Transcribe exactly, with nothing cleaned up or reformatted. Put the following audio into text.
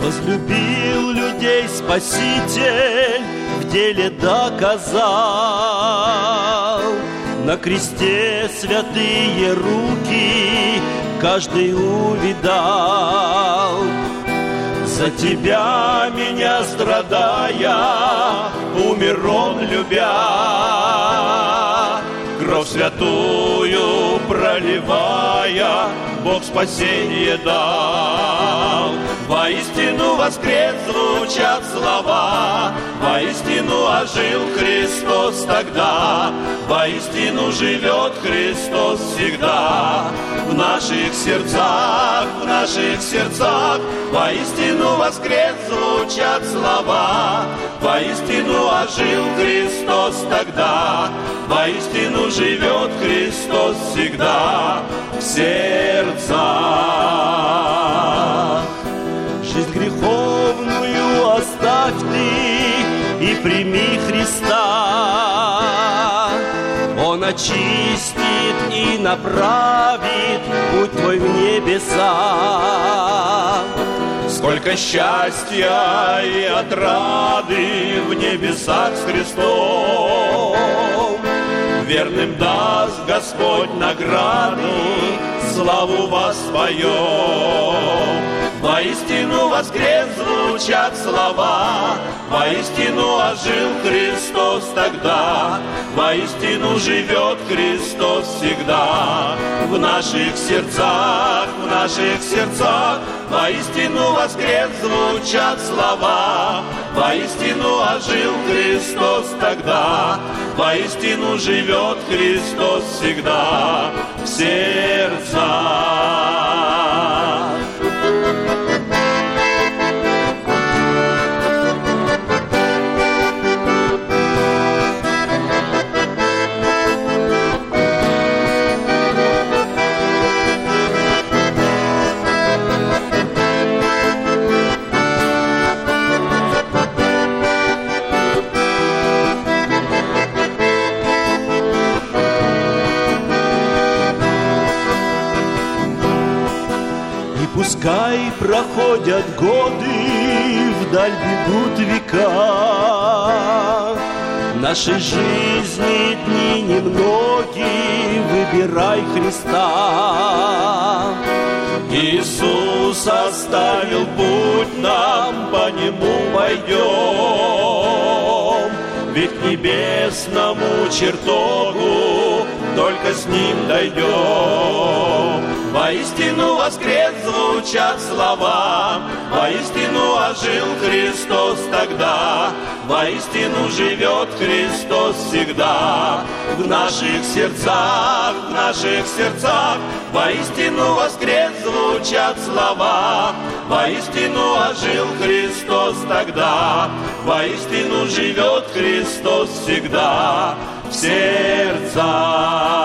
Возлюбил людей Спаситель, в деле доказал. На кресте святые руки каждый увидал. За тебя, меня страдая, умер он, любя. Кровь святую проливая, Бог спасение дал. Воистину воскрес, звучат слова, воистину ожил Христос тогда, воистину живет Христос всегда. В наших сердцах, в наших сердцах, воистину воскрес, звучат слова, воистину ожил Христос тогда, воистину живет Христос всегда в сердцах. Жизнь греховную оставь ты и прими Христа. Он очистит и направит путь твой в небеса. Сколько счастья и отрады в небесах с Христом. Верным даст Господь награды, славу воспоем. Воистину воскрес, звучат слова, воистину ожил Христос тогда, воистину живет Христос всегда. В наших сердцах, в наших сердцах, воистину воскрес, звучат слова, воистину ожил Христос тогда, воистину живет Христос всегда в сердцах. Пускай проходят годы, вдаль бегут века, нашей жизни дни немногие, выбирай Христа. Иисус оставил путь нам, по нему пойдем, ведь к небесному чертогу только с ним дойдем. Воистину воскрес, звучат слова, воистину ожил Христос тогда, воистину живет Христос всегда. В наших сердцах, в наших сердцах, воистину воскрес, звучат слова, воистину ожил Христос тогда, воистину живет Христос всегда в сердцах.